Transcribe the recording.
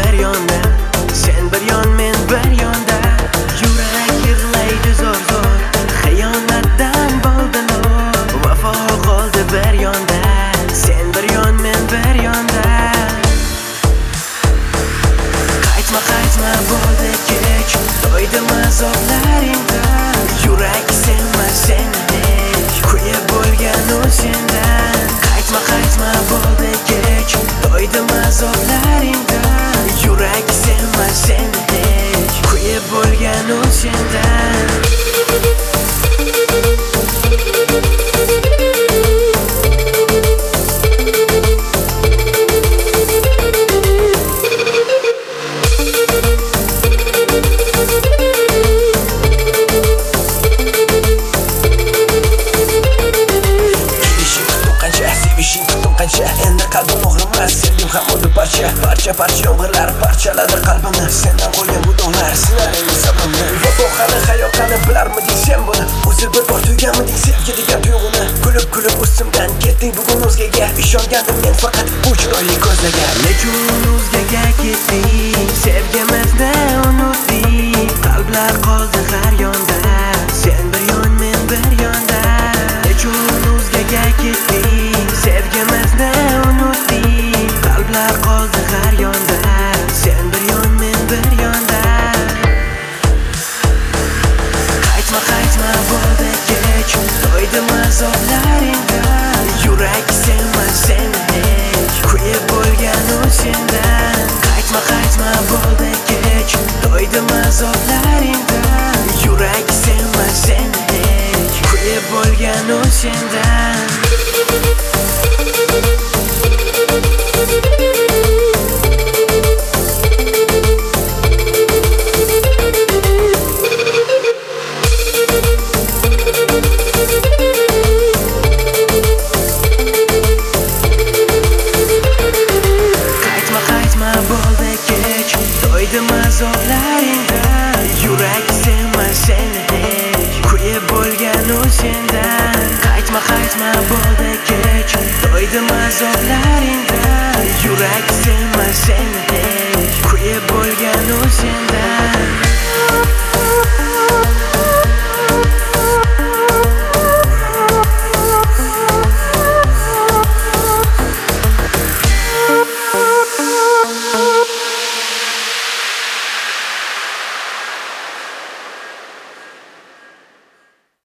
bir yonda, sen bir yon, men bir yonda. Yurak yig'laydi zo'r-zo'r, xiyonatdan bo'ldilar. Vafo qoldi bir yonda, sen bir yon, men bir yonda. Qaytma bo'ldi kech, to'ydim azoblaringdan. Yurak sevmas seni hech, kuyib bo'lgan u sendan. Qaytma bo'ldi kech, to'ydim azoblaringdan. Yurak sevmas seni hech, kuyib bo'lgan u sendan. Endi qalbim og'rimas, sevgim ham o'ldi parcha yomg'irlar parchaladi qalbimni. Sendan qolgan bu dog'lar sinaring sabrimni. Vafo qani, hayot qani, bilarmiding sen buni? O'zi bir bor tuyganmiding sevgi degan tuyg'uni? Kulib ustimdan ketding bugun o'zgaga. Ishongandim men faqat bu chiroyli ko'zlaga. Nechun o'zgaga ketding, sevgimizni unutding. Qalblar qoldi har yonda, sen bir yon, men bir yonda. Nechun o'zgaga ketding, sevgimizni unutding. Qalblar qoldi har yonda, sen bir yon, men bir yonda. Qaytma bo'ldi kech, to'ydim azoblaringdan. Yurak sevmas seni hech, kuyib bo'lgan u sendan. Qaytma bo'ldi kech, to'ydim azoblaringdan. Yurak sevmas seni hech, kuyib bo'lgan u sendan. Bo'ldi kech, to'ydim azoblaringdan. Yurak sevmas seni hech, kuyib bo'lgan u sendan. Qaytma bo'ldi kech, to'ydim azoblaringdan.